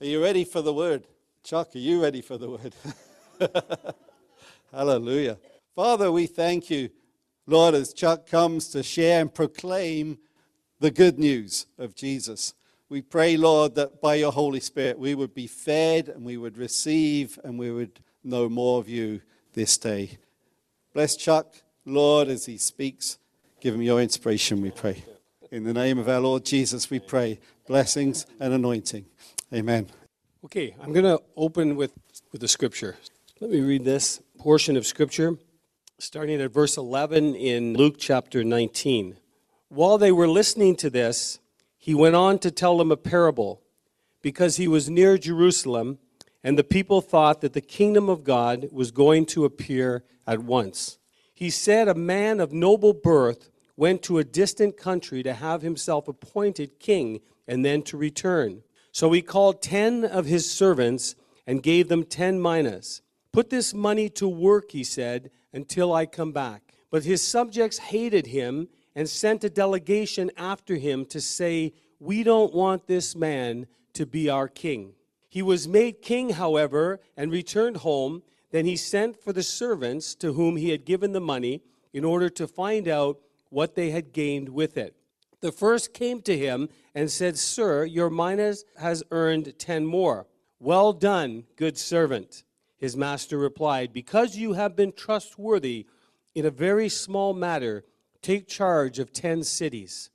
Are you ready for the word? Chuck, are you ready for the word? Hallelujah. Father, we thank you, Lord, as Chuck comes to share and proclaim the good news of Jesus. We pray, Lord, that by your Holy Spirit we would be fed and we would receive and we would know more of you this day. Bless Chuck, Lord, as he speaks. Give him your inspiration, we pray. In the name of our Lord Jesus, we pray. Blessings and anointing. Amen. Okay, I'm going to open with the scripture. Let me read this portion of scripture, starting at verse 11 in Luke chapter 19. While they were listening to this, he went on to tell them a parable, because he was near Jerusalem, and the people thought that the kingdom of God was going to appear at once. He said, a man of noble birth went to a distant country to have himself appointed king and then to return. So he called 10 of his servants and gave them 10 minas. Put this money to work, he said, until I come back. But his subjects hated him and sent a delegation after him to say, we don't want this man to be our king. He was made king, however, and returned home. Then he sent for the servants to whom he had given the money in order to find out what they had gained with it. The first came to him and said, Sir, your minas has earned 10 more. Well done, good servant. His master replied, because you have been trustworthy in a very small matter, take charge of 10 cities.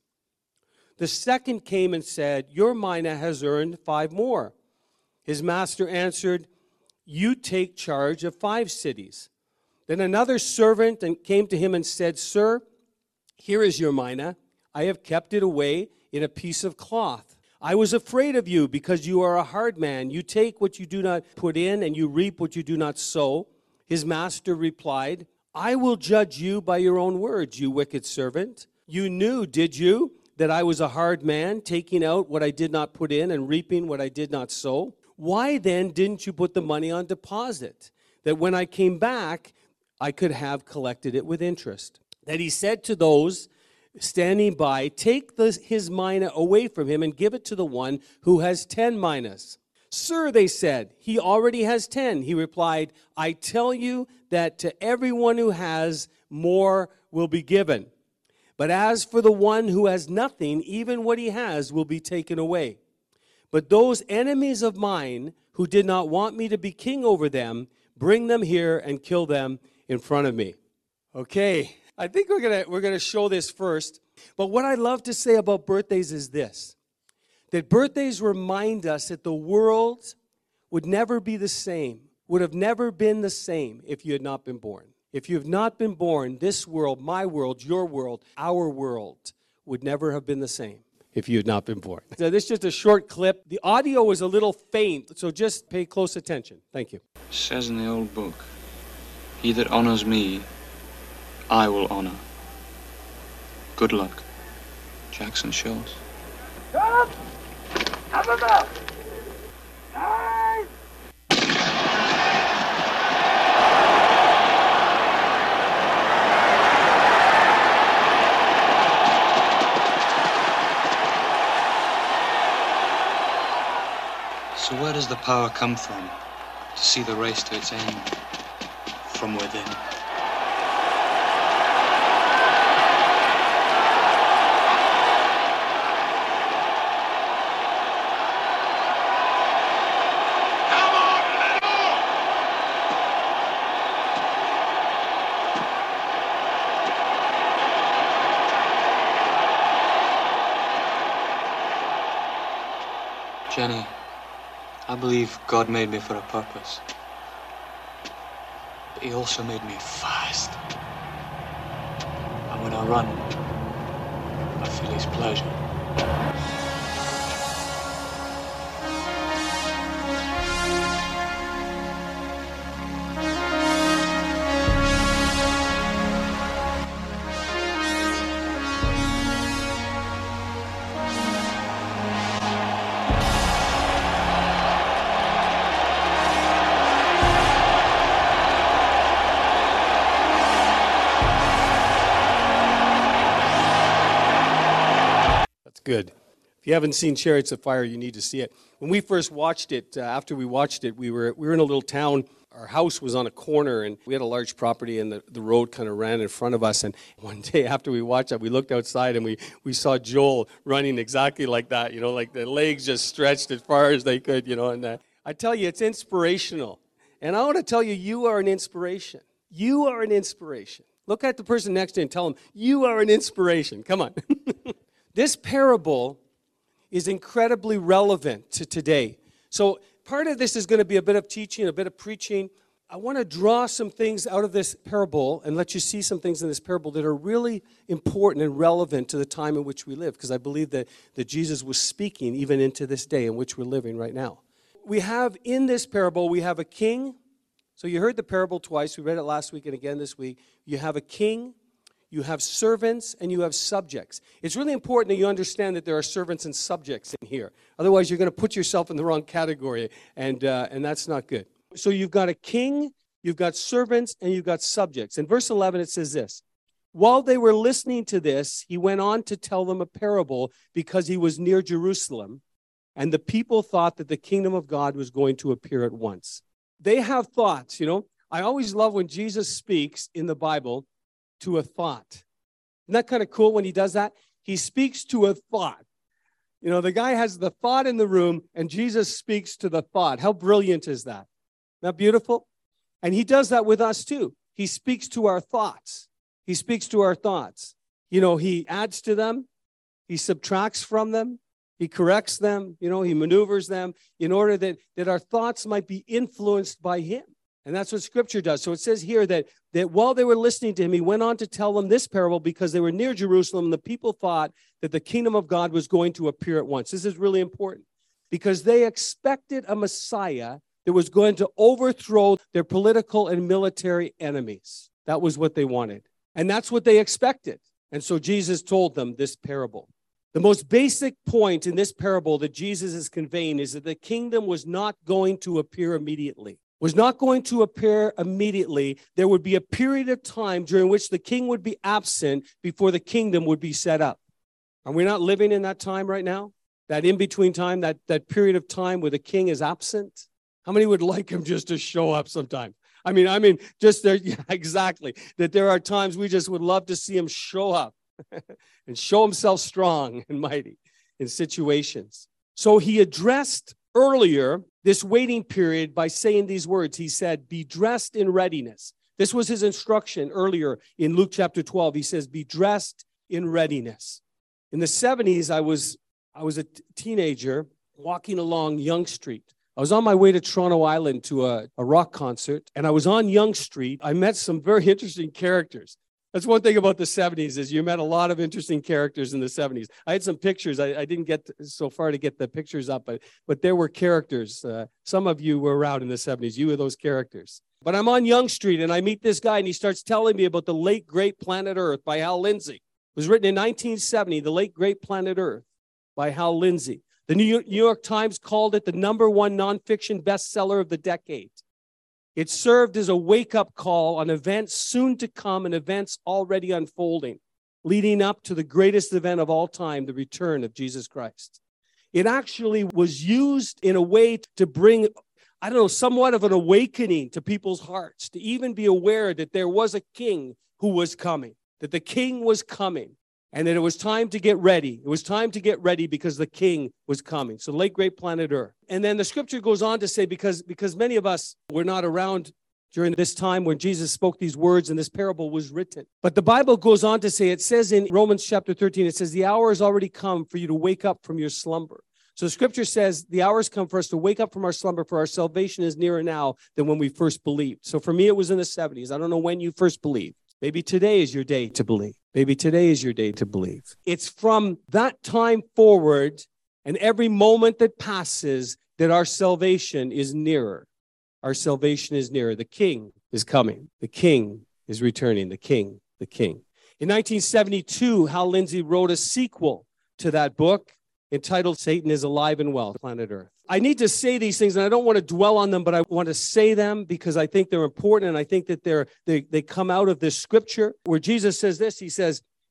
The second came and said, your mina has earned 5 more. His master answered, you take charge of 5 cities. Then another servant came to him and said, Sir, here is your mina. I have kept it away in a piece of cloth. I was afraid of you because you are a hard man. You take what you do not put in and you reap what you do not sow. His master replied, I will judge you by your own words, you wicked servant. You knew, did you, that I was a hard man, taking out what I did not put in and reaping what I did not sow? Why then didn't you put the money on deposit, that when I came back, I could have collected it with interest? Then he said to those standing by, take his mina away from him and give it to the one who has 10 minas. Sir, they said, he already has 10. He replied, I tell you that to everyone who has, more will be given. But as for the one who has nothing, even what he has will be taken away. But those enemies of mine who did not want me to be king over them, bring them here and kill them in front of me. Okay, I think we're gonna show this first. But what I love to say about birthdays is this, that birthdays remind us that the world would never be the same, would have never been the same if you had not been born. If you have not been born, this world, my world, your world, our world would never have been the same if you had not been born. So this is just a short clip. The audio was a little faint, so just pay close attention. Thank you. It says in the old book, he that honors me, I will honor. Good luck. Jackson Shores. Up above. Nice. So where does the power come from to see the race to its end? From within. Jenny, I believe God made me for a purpose. But he also made me fast. And when I run, I feel his pleasure. Good. If you haven't seen Chariots of Fire, you need to see it. When we first watched it, after we watched it, we were in a little town. Our house was on a corner, and we had a large property, and the road kind of ran in front of us. And one day after we watched it, we looked outside, and we saw Joel running exactly like that, like the legs just stretched as far as they could, And I tell you, it's inspirational. And I want to tell you, you are an inspiration. You are an inspiration. Look at the person next to you and tell them, you are an inspiration. Come on. This parable is incredibly relevant to today. So part of this is going to be a bit of teaching, a bit of preaching. I want to draw some things out of this parable and let you see some things in this parable that are really important and relevant to the time in which we live, because I believe that Jesus was speaking even into this day in which we're living right now. We have in this parable, we have a king. So you heard the parable twice. We read it last week and again this week. You have a king, you have servants, and you have subjects. It's really important that you understand that there are servants and subjects in here. Otherwise, you're going to put yourself in the wrong category, and that's not good. So you've got a king, you've got servants, and you've got subjects. In verse 11, it says this: while they were listening to this, he went on to tell them a parable because he was near Jerusalem, and the people thought that the kingdom of God was going to appear at once. They have thoughts, I always love when Jesus speaks in the Bible to a thought. Isn't that kind of cool when he does that? He speaks to a thought. The guy has the thought in the room, and Jesus speaks to the thought. How brilliant is that? Isn't that beautiful? And he does that with us too. He speaks to our thoughts. He speaks to our thoughts. He adds to them. He subtracts from them. He corrects them. He maneuvers them in order that our thoughts might be influenced by him. And that's what Scripture does. So it says here that while they were listening to him, he went on to tell them this parable because they were near Jerusalem, and the people thought that the kingdom of God was going to appear at once. This is really important because they expected a Messiah that was going to overthrow their political and military enemies. That was what they wanted. And that's what they expected. And so Jesus told them this parable. The most basic point in this parable that Jesus is conveying is that the kingdom was not going to appear immediately. Was not going to appear immediately. There would be a period of time during which the king would be absent before the kingdom would be set up. Are we not living in that time right now? That in-between time, that period of time where the king is absent? How many would like him just to show up sometime? I mean, just there, yeah, exactly. That there are times we just would love to see him show up and show himself strong and mighty in situations. So he addressed earlier this waiting period by saying these words. He said, be dressed in readiness. This was his instruction earlier in Luke chapter 12. He says, be dressed in readiness. In the 70s, I was a teenager walking along Yonge Street. I was on my way to Toronto Island to a rock concert, and I was on Yonge Street. I met some very interesting characters. That's one thing about the 70s is you met a lot of interesting characters in the 70s. I had some pictures. I didn't get so far to get the pictures up, but there were characters. Some of you were around in the 70s. You were those characters. But I'm on Yonge Street, and I meet this guy, and he starts telling me about the late, great Planet Earth by Hal Lindsey. It was written in 1970, The Late, Great Planet Earth by Hal Lindsey. The New York Times called it the #1 nonfiction bestseller of the decade. It served as a wake-up call on events soon to come and events already unfolding, leading up to the greatest event of all time, the return of Jesus Christ. It actually was used in a way to bring, somewhat of an awakening to people's hearts, to even be aware that there was a king who was coming, that the king was coming, and that it was time to get ready. It was time to get ready because the king was coming. So late, great Planet Earth. And then the scripture goes on to say, because many of us were not around during this time when Jesus spoke these words and this parable was written. But the Bible goes on to say, it says in Romans chapter 13, it says, the hour has already come for you to wake up from your slumber. So scripture says the hour has come for us to wake up from our slumber, for our salvation is nearer now than when we first believed. So for me, it was in the 70s. I don't know when you first believed. Maybe today is your day to believe. Maybe today is your day to believe. It's from that time forward and every moment that passes that our salvation is nearer. Our salvation is nearer. The king is coming. The king is returning. The king. In 1972, Hal Lindsey wrote a sequel to that book entitled Satan is Alive and Well, Planet Earth. I need to say these things, and I don't want to dwell on them, but I want to say them because I think they're important, and I think that they come out of this scripture where Jesus says this. He says,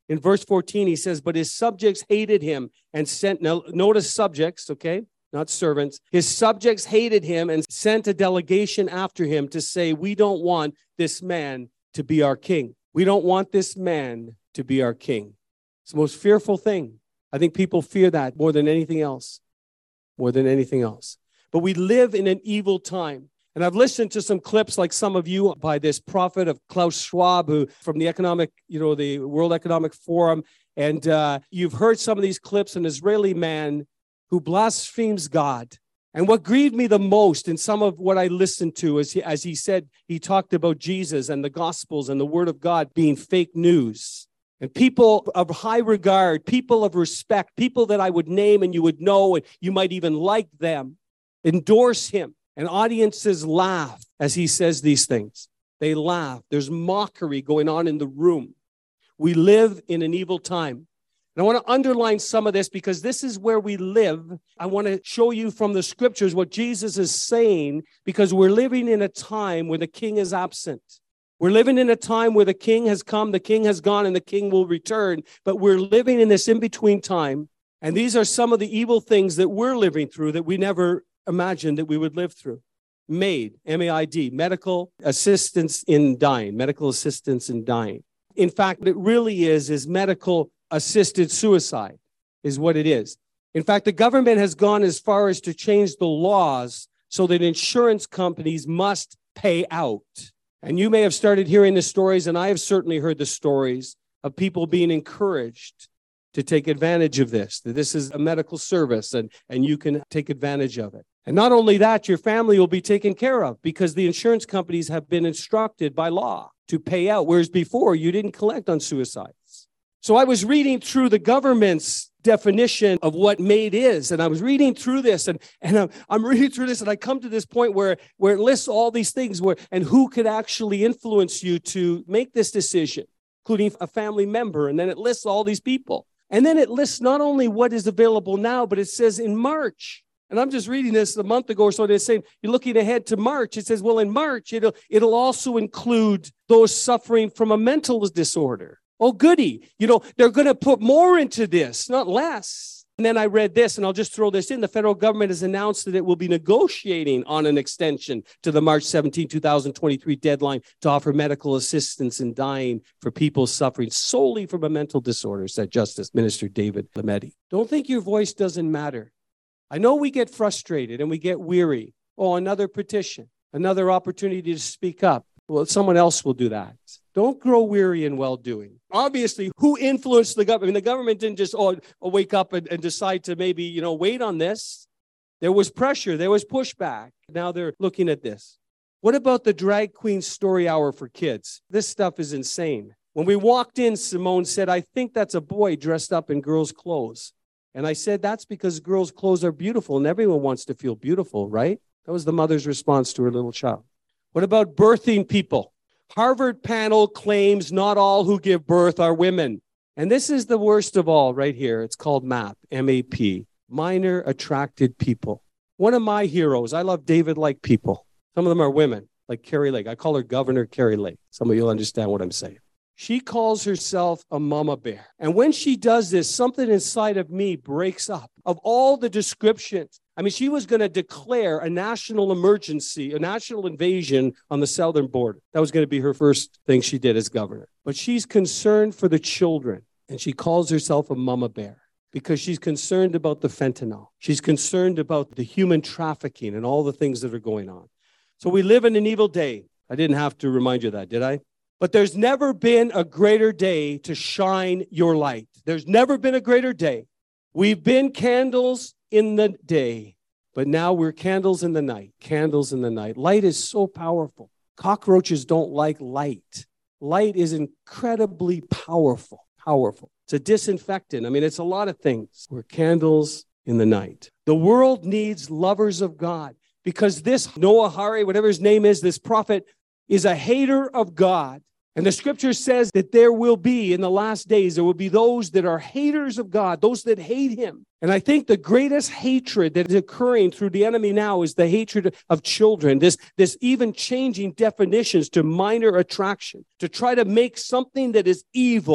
In verse 14, he says, but his subjects hated him and sent, now notice subjects, okay, not servants. His subjects hated him and sent a delegation after him to say, we don't want this man to be our king. We don't want this man to be our king. It's the most fearful thing. I think people fear that more than anything else. More than anything else. But we live in an evil time. And I've listened to some clips like some of you by this prophet of Klaus Schwab, who from the the World Economic Forum. And you've heard some of these clips, an Israeli man who blasphemes God. And what grieved me the most in some of what I listened to is as he said, he talked about Jesus and the Gospels and the Word of God being fake news. And people of high regard, people of respect, people that I would name and you would know and you might even like them, endorse him. And audiences laugh as he says these things. They laugh. There's mockery going on in the room. We live in an evil time. And I want to underline some of this because this is where we live. I want to show you from the scriptures what Jesus is saying because we're living in a time where the king is absent. We're living in a time where the king has come, the king has gone, and the king will return. But we're living in this in-between time. And these are some of the evil things that we're living through that we never imagined that we would live through. MAID, M-A-I-D, medical assistance in dying, medical assistance in dying. In fact, it really is medical assisted suicide is what it is. In fact, the government has gone as far as to change the laws so that insurance companies must pay out. And you may have started hearing the stories, and I have certainly heard the stories of people being encouraged to take advantage of this, that this is a medical service and you can take advantage of it. And not only that, your family will be taken care of because the insurance companies have been instructed by law to pay out, whereas before you didn't collect on suicides. So I was reading through the government's definition of what MAID is, and I was reading through this, and I'm reading through this, and I come to this point where it lists all these things and who could actually influence you to make this decision, including a family member, and then it lists all these people. And then it lists not only what is available now, but it says in March. And I'm just reading this a month ago or so. They're saying, you're looking ahead to March. It says, well, in March, it'll also include those suffering from a mental disorder. Oh, goody. They're going to put more into this, not less. And then I read this, and I'll just throw this in. The federal government has announced that it will be negotiating on an extension to the March 17, 2023 deadline to offer medical assistance in dying for people suffering solely from a mental disorder, said Justice Minister David Lametti. Don't think your voice doesn't matter. I know we get frustrated and we get weary. Oh, another petition, another opportunity to speak up. Well, someone else will do that. Don't grow weary in well-doing. Obviously, who influenced the government? The government didn't just wake up and decide to maybe, wait on this. There was pressure. There was pushback. Now they're looking at this. What about the drag queen story hour for kids? This stuff is insane. When we walked in, Simone said, I think that's a boy dressed up in girls' clothes. And I said, that's because girls' clothes are beautiful and everyone wants to feel beautiful, right? That was the mother's response to her little child. What about birthing people? Harvard panel claims not all who give birth are women. And this is the worst of all right here. It's called MAP, M-A-P, minor attracted people. One of my heroes, I love David-like people. Some of them are women, like Carrie Lake. I call her Governor Carrie Lake. Some of you will understand what I'm saying. She calls herself a mama bear. And when she does this, something inside of me breaks up. Of all the descriptions, she was going to declare a national emergency, a national invasion on the southern border. That was going to be her first thing she did as governor. But she's concerned for the children, and she calls herself a mama bear because she's concerned about the fentanyl. She's concerned about the human trafficking and all the things that are going on. So we live in an evil day. I didn't have to remind you of that, did I? But there's never been a greater day to shine your light. There's never been a greater day. We've been candles in the day, but now we're candles in the night. Candles in the night. Light is so powerful. Cockroaches don't like light. Light is incredibly powerful. It's a disinfectant. It's a lot of things. We're candles in the night. The world needs lovers of God because this Noah Hari, whatever his name is, this prophet, is a hater of God. And the scripture says that there will be, in the last days, there will be those that are haters of God, those that hate him. And I think the greatest hatred that is occurring through the enemy now is the hatred of children, this even changing definitions to minor attraction, to try to make something that is evil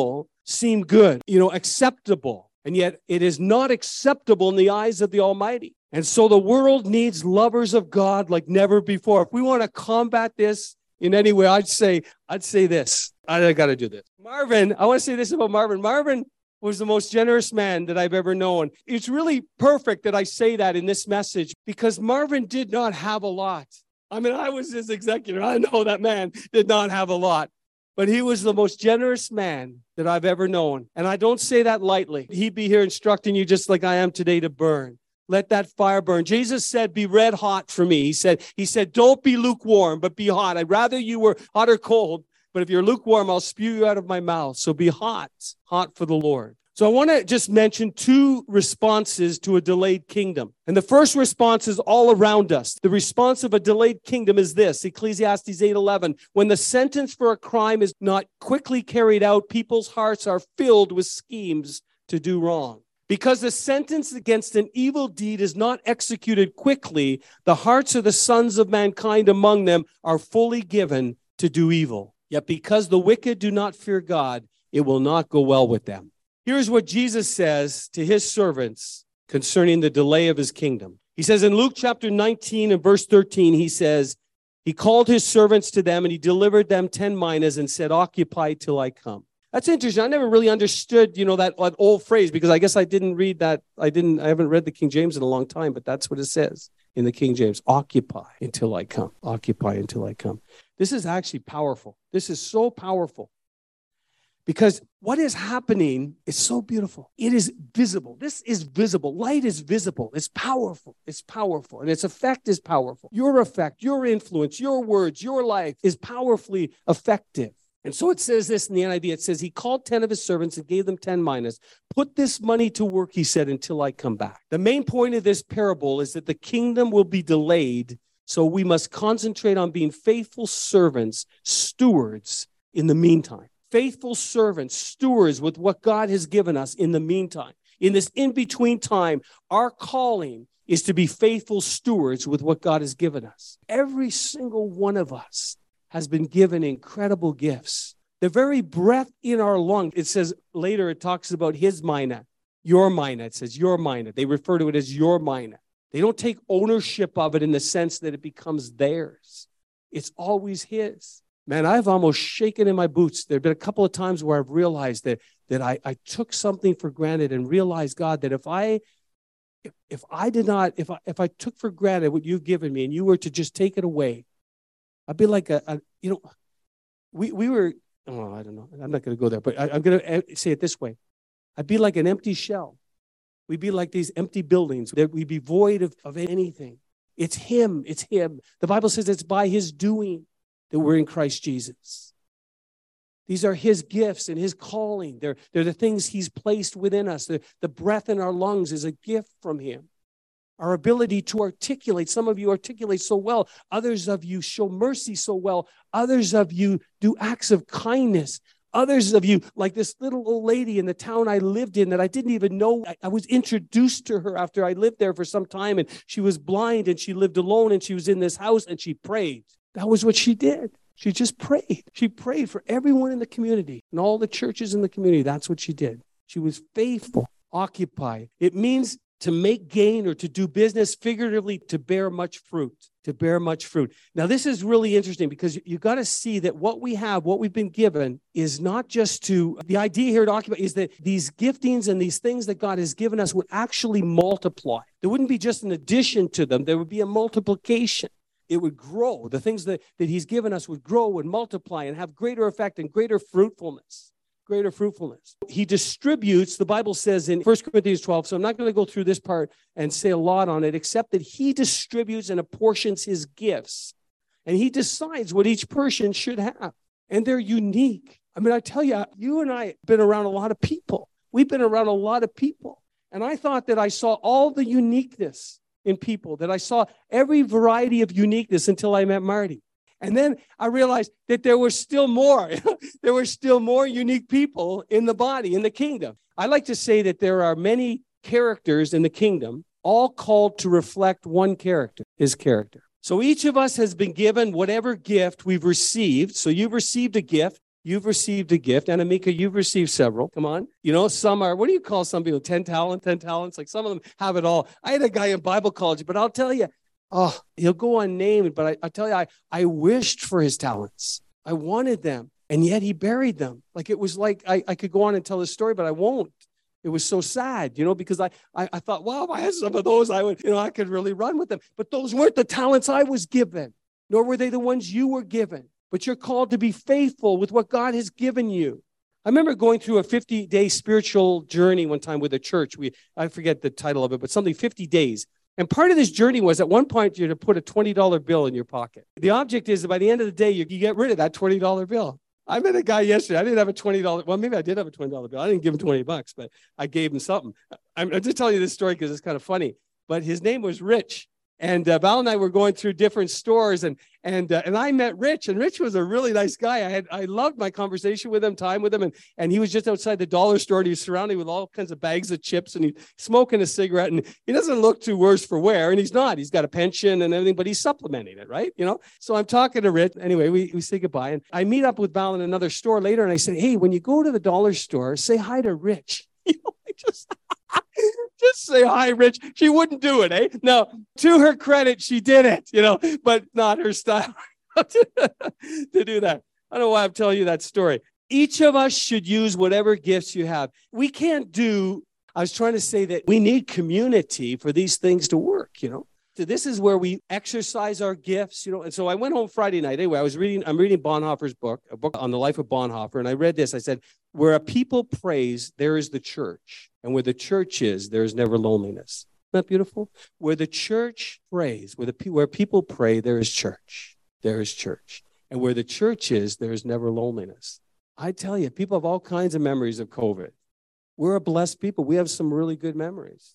seem good, acceptable. And yet it is not acceptable in the eyes of the Almighty. And so the world needs lovers of God like never before. If we want to combat this in any way, I'd say this. I got to do this. Marvin, I want to say this about Marvin. Marvin was the most generous man that I've ever known. It's really perfect that I say that in this message because Marvin did not have a lot. I mean, I was his executor. I know that man did not have a lot, but he was the most generous man that I've ever known. And I don't say that lightly. He'd be here instructing you just like I am today to burn. Let that fire burn. Jesus said, be red hot for me. He said, don't be lukewarm, but be hot. I'd rather you were hot or cold, but if you're lukewarm, I'll spew you out of my mouth. So be hot for the Lord. So I want to just mention two responses to a delayed kingdom. And the first response is all around us. The response of a delayed kingdom is this, Ecclesiastes 8:11. When the sentence for a crime is not quickly carried out, people's hearts are filled with schemes to do wrong. Because the sentence against an evil deed is not executed quickly, the hearts of the sons of mankind among them are fully given to do evil. Yet because the wicked do not fear God, it will not go well with them. Here's what Jesus says to his servants concerning the delay of his kingdom. He says in Luke chapter 19 and verse 13, he says, he called his servants to them and he delivered them 10 minas and said, occupy till I come. That's interesting. I never really understood, that old phrase because I guess I didn't read that. I haven't read the King James in a long time, but that's what it says in the King James. Occupy until I come. Occupy until I come. This is actually powerful. This is so powerful because what is happening is so beautiful. It is visible. This is visible. Light is visible. It's powerful. It's powerful. And its effect is powerful. Your effect, your influence, your words, your life is powerfully effective. And so it says this in the NIV. It says, he called 10 of his servants and gave them 10 minas. Put this money to work, he said, until I come back. The main point of this parable is that the kingdom will be delayed, so we must concentrate on being faithful servants, stewards in the meantime. Faithful servants, stewards with what God has given us in the meantime. In this in-between time, our calling is to be faithful stewards with what God has given us. Every single one of us has been given incredible gifts. The very breath in our lung, it says later, it talks about his mina, your mina. It says your mina. They refer to it as your mina. They don't take ownership of it in the sense that it becomes theirs. It's always his. Man, I've almost shaken in my boots. There have been a couple of times where I've realized that I took something for granted and realized, God, that if I took for granted what you've given me and you were to just take it away, I'd be like we were, I don't know. I'm not going to go there, but I'm going to say it this way. I'd be like an empty shell. We'd be like these empty buildings that we'd be void of anything. It's him. It's him. The Bible says it's by his doing that we're in Christ Jesus. These are his gifts and his calling. They're the things he's placed within us. The breath in our lungs is a gift from him. Our ability to articulate. Some of you articulate so well. Others of you show mercy so well. Others of you do acts of kindness. Others of you, like this little old lady in the town I lived in that I didn't even know. I was introduced to her after I lived there for some time, and she was blind and she lived alone and she was in this house and she prayed. That was what she did. She just prayed. She prayed for everyone in the community and all the churches in the community. That's what she did. She was faithful, occupy. It means to make gain or to do business, figuratively, to bear much fruit, to bear much fruit. Now, this is really interesting because you got to see that what we have, what we've been given is not just the idea here to occupy is that these giftings and these things that God has given us would actually multiply. There wouldn't be just an addition to them. There would be a multiplication. It would grow. The things that he's given us would grow and multiply and have greater effect and greater fruitfulness. Greater fruitfulness. He distributes, the Bible says in 1 Corinthians 12, so I'm not going to go through this part and say a lot on it, except that he distributes and apportions his gifts. And he decides what each person should have. And they're unique. I mean, I tell you, you and I have been around a lot of people. We've been around a lot of people. And I thought that I saw all the uniqueness in people, that I saw every variety of uniqueness until I met Marty. And then I realized that there were still more. There were still more unique people in the body, in the kingdom. I like to say that there are many characters in the kingdom, all called to reflect one character, his character. So each of us has been given whatever gift we've received. So you've received a gift. You've received a gift. And Amika, you've received several. Come on. You know, some are, what do you call some people? 10 talents? Like some of them have it all. I had a guy in Bible college, but I'll tell you, he'll go unnamed, but I tell you, I wished for his talents. I wanted them, and yet he buried them. Like it was like I could go on and tell this story, but I won't. It was so sad, because I thought, wow, if I had some of those, I could really run with them. But those weren't the talents I was given, nor were they the ones you were given. But you're called to be faithful with what God has given you. I remember going through a 50-day spiritual journey one time with a church. I forget the title of it, but something 50 days. And part of this journey was at one point you're to put a $20 bill in your pocket. The object is that by the end of the day, you get rid of that $20 bill. I met a guy yesterday. I didn't have a $20. Well, maybe I did have a $20 bill. I didn't give him $20, but I gave him something. I'm just telling you this story because it's kind of funny. But his name was Rich. And Val and I were going through different stores, and I met Rich, and Rich was a really nice guy. I loved my conversation with him, time with him, and he was just outside the dollar store, and he was surrounded with all kinds of bags of chips, and he's smoking a cigarette, and he doesn't look too worse for wear, and he's not. He's got a pension and everything, but he's supplementing it, right? So I'm talking to Rich. Anyway, we say goodbye, and I meet up with Val in another store later, and I said, hey, when you go to the dollar store, say hi to Rich. Just say hi, Rich. She wouldn't do it, eh? Now, to her credit, she did it, but not her style to do that. I don't know why I'm telling you that story. Each of us should use whatever gifts you have. I was trying to say that we need community for these things to work, So this is where we exercise our gifts, And so I went home Friday night. Anyway, I'm reading Bonhoeffer's book, a book on the life of Bonhoeffer, and I read this. I said, where a people praise, there is the church. And where the church is, there is never loneliness. Isn't that beautiful? Where the church prays, where people pray, there is church. There is church. And where the church is, there is never loneliness. I tell you, people have all kinds of memories of COVID. We're a blessed people. We have some really good memories.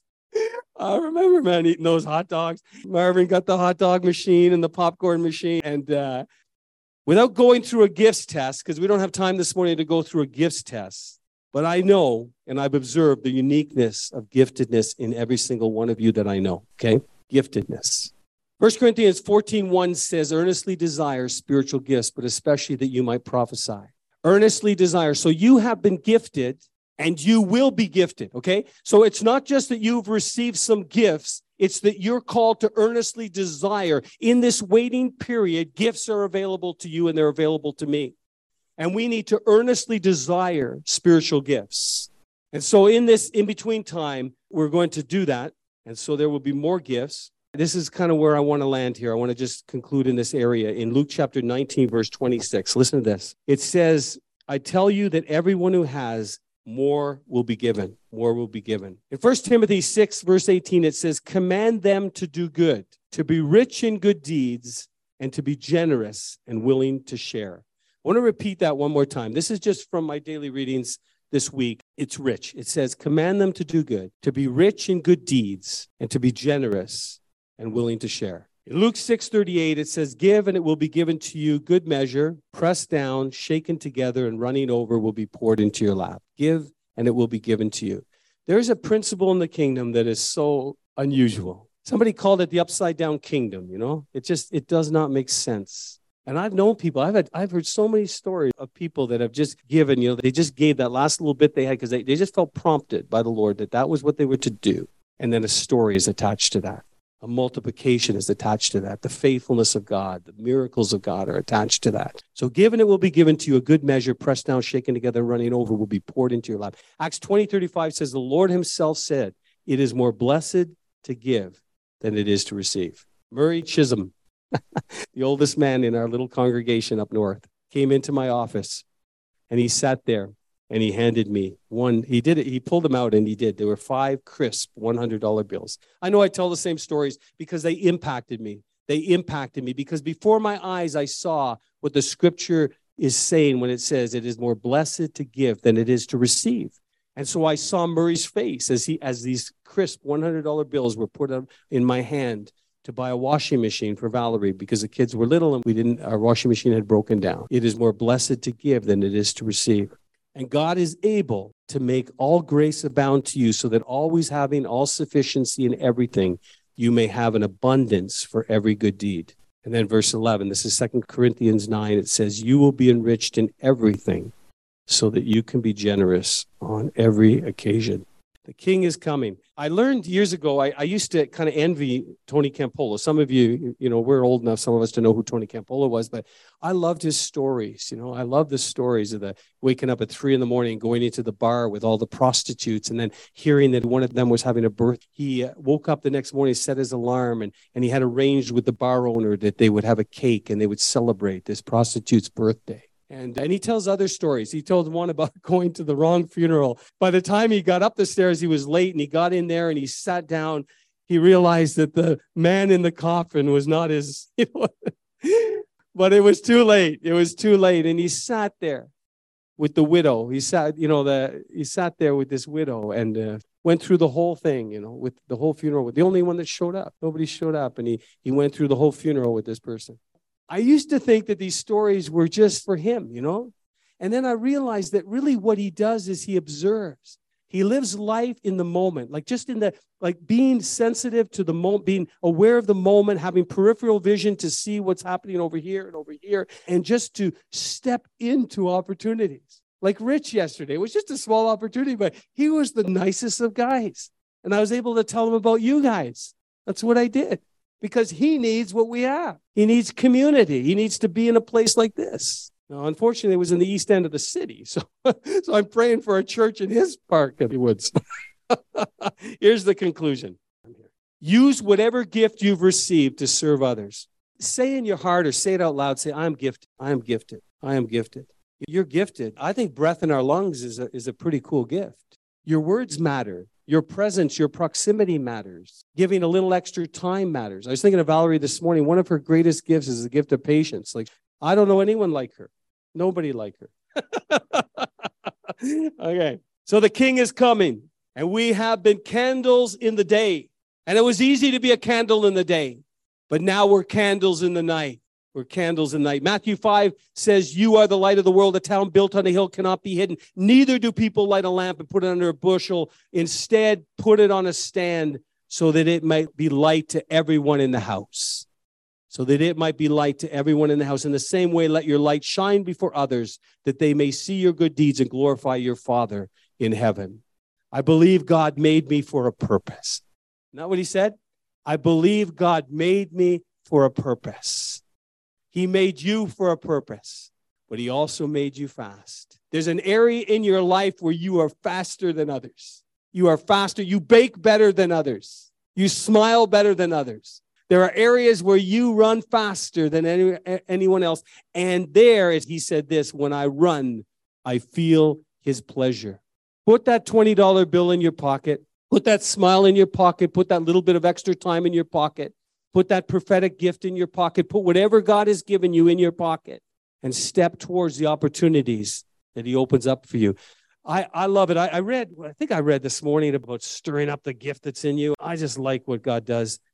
I remember, man, eating those hot dogs. Marvin got the hot dog machine and the popcorn machine. And without going through a gifts test, because we don't have time this morning to go through a gifts test, but I know, and I've observed the uniqueness of giftedness in every single one of you that I know, okay? Giftedness. 1 Corinthians 14:1 says, earnestly desire spiritual gifts, but especially that you might prophesy. Earnestly desire. So you have been gifted, and you will be gifted, okay? So it's not just that you've received some gifts, it's that you're called to earnestly desire. In this waiting period, gifts are available to you, and they're available to me. And we need to earnestly desire spiritual gifts. And so in this in-between time, we're going to do that. And so there will be more gifts. This is kind of where I want to land here. I want to just conclude in this area. In Luke chapter 19, verse 26, listen to this. It says, I tell you that everyone who has, more will be given. More will be given. In 1 Timothy 6, verse 18, it says, command them to do good, to be rich in good deeds, and to be generous and willing to share. I want to repeat that one more time. This is just from my daily readings this week. It's rich. It says, command them to do good, to be rich in good deeds, and to be generous and willing to share. In Luke 6:38, it says, give and it will be given to you, good measure, pressed down, shaken together, and running over will be poured into your lap. Give and it will be given to you. There's a principle in the kingdom that is so unusual. Somebody called it the upside down kingdom, It does not make sense. And I've known people, I've heard so many stories of people that have just given, they just gave that last little bit they had because they just felt prompted by the Lord that was what they were to do. And then a story is attached to that. A multiplication is attached to that. The faithfulness of God, the miracles of God are attached to that. So given it will be given to you, a good measure, pressed down, shaken together, running over, will be poured into your lap. Acts 20:35 says, the Lord himself said, it is more blessed to give than it is to receive. Murray Chisholm, the oldest man in our little congregation up north, came into my office, and he sat there, and he handed me one. He did it. He pulled them out, and he did. There were 5 crisp $100 bills. I know I tell the same stories because they impacted me. They impacted me because before my eyes, I saw what the scripture is saying when it says it is more blessed to give than it is to receive. And so I saw Murray's face as these crisp $100 bills were put up in my hand to buy a washing machine for Valerie because the kids were little and our washing machine had broken down. It is more blessed to give than it is to receive. And God is able to make all grace abound to you so that always having all sufficiency in everything, you may have an abundance for every good deed. And then verse 11, this is 2 Corinthians 9. It says, you will be enriched in everything so that you can be generous on every occasion. The king is coming. I learned years ago, I used to kind of envy Tony Campolo. Some of you, we're old enough, some of us, to know who Tony Campolo was, but I loved his stories. I love the stories of the waking up at 3 a.m, going into the bar with all the prostitutes, and then hearing that one of them was having a birth. He woke up the next morning, set his alarm, and he had arranged with the bar owner that they would have a cake and they would celebrate this prostitute's birthday. And he tells other stories. He told one about going to the wrong funeral. By the time he got up the stairs, he was late, and he got in there and he sat down. He realized that the man in the coffin was not his, but it was too late. It was too late. And he sat there with the widow. He sat there with this widow and went through the whole thing, with the whole funeral. The only one that showed up. Nobody showed up. And he went through the whole funeral with this person. I used to think that these stories were just for him, And then I realized that really what he does is he observes. He lives life in the moment, being sensitive to the moment, being aware of the moment, having peripheral vision to see what's happening over here, and just to step into opportunities. Like Rich yesterday, it was just a small opportunity, but he was the nicest of guys. And I was able to tell him about you guys. That's what I did. Because he needs what we have. He needs community. He needs to be in a place like this. Now, unfortunately, it was in the east end of the city. So I'm praying for a church in his part of the woods. Here's the conclusion. Use whatever gift you've received to serve others. Say in your heart or say it out loud. Say, I am gifted. I am gifted. I am gifted. You're gifted. I think breath in our lungs is a pretty cool gift. Your words matter. Your presence, your proximity matters. Giving a little extra time matters. I was thinking of Valerie this morning. One of her greatest gifts is the gift of patience. Like, I don't know anyone like her. Nobody like her. Okay. So the king is coming, and we have been candles in the day. And it was easy to be a candle in the day, but now we're candles in the night. We're candles in the night. Matthew 5 says, you are the light of the world. A town built on a hill cannot be hidden. Neither do people light a lamp and put it under a bushel. Instead, put it on a stand so that it might be light to everyone in the house. So that it might be light to everyone in the house. In the same way, let your light shine before others, that they may see your good deeds and glorify your Father in heaven. I believe God made me for a purpose. Isn't that what he said? I believe God made me for a purpose. He made you for a purpose, but he also made you fast. There's an area in your life where you are faster than others. You are faster. You bake better than others. You smile better than others. There are areas where you run faster than anyone else. And there, as he said this, when I run, I feel his pleasure. Put that $20 bill in your pocket. Put that smile in your pocket. Put that little bit of extra time in your pocket. Put that prophetic gift in your pocket. Put whatever God has given you in your pocket and step towards the opportunities that he opens up for you. I love it. I think I read this morning about stirring up the gift that's in you. I just like what God does.